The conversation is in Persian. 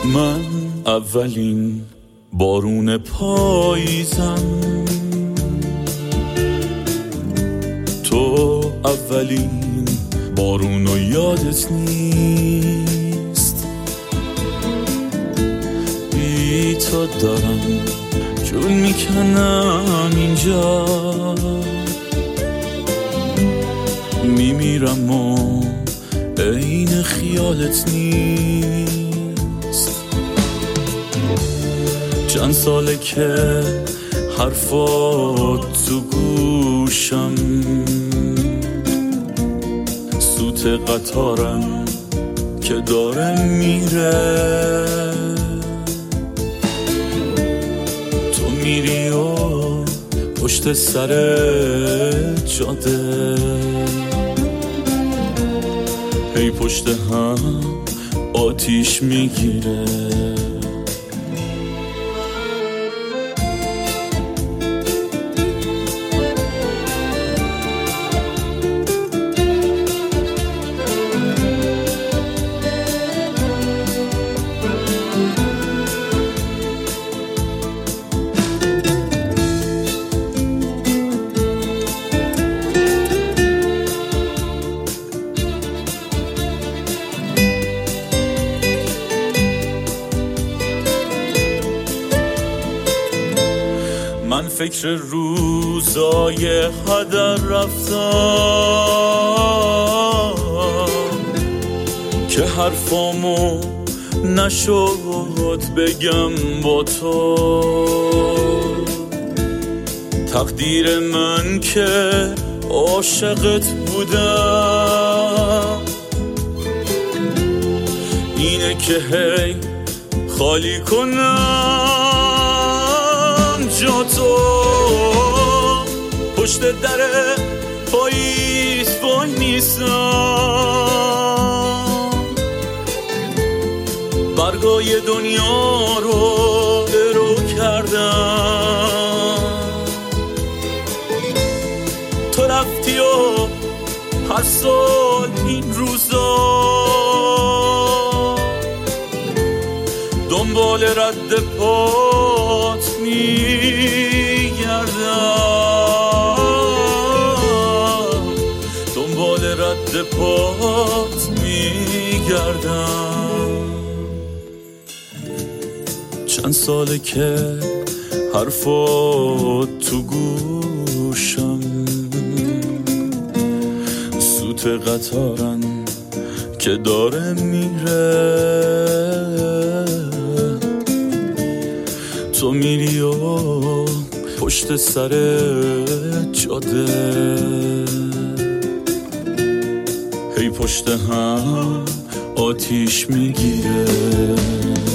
من اولین بارون پاییزم، تو اولین بارونو یادت نیست. بی تو دارم جون میکنم اینجا، میمیرم و عین خیالت نیست. چند ساله که حرفات تو گوشم، سوت قطارم که داره میره. تو میری و پشت سر جاده، هی پشت هم آتیش میگیره. من فکر روزای هدر رفتم که حرفامو نشد بگم با تو. تقدیر من که عاشقت بودم اینه که هی خالی کنم جا تو. پشت در پاییز وای نیستم، برگای دنیا رو درو کردم. تو رفتی و هر سال این روزا دنبال رد پات میگردم، دنبال رد پات میگردم. چند ساله که حرفات تو گوشم، سوت قطارن که داره میره. تو میری و پشت سر جاده، هی پشت هم آتیش میگیره.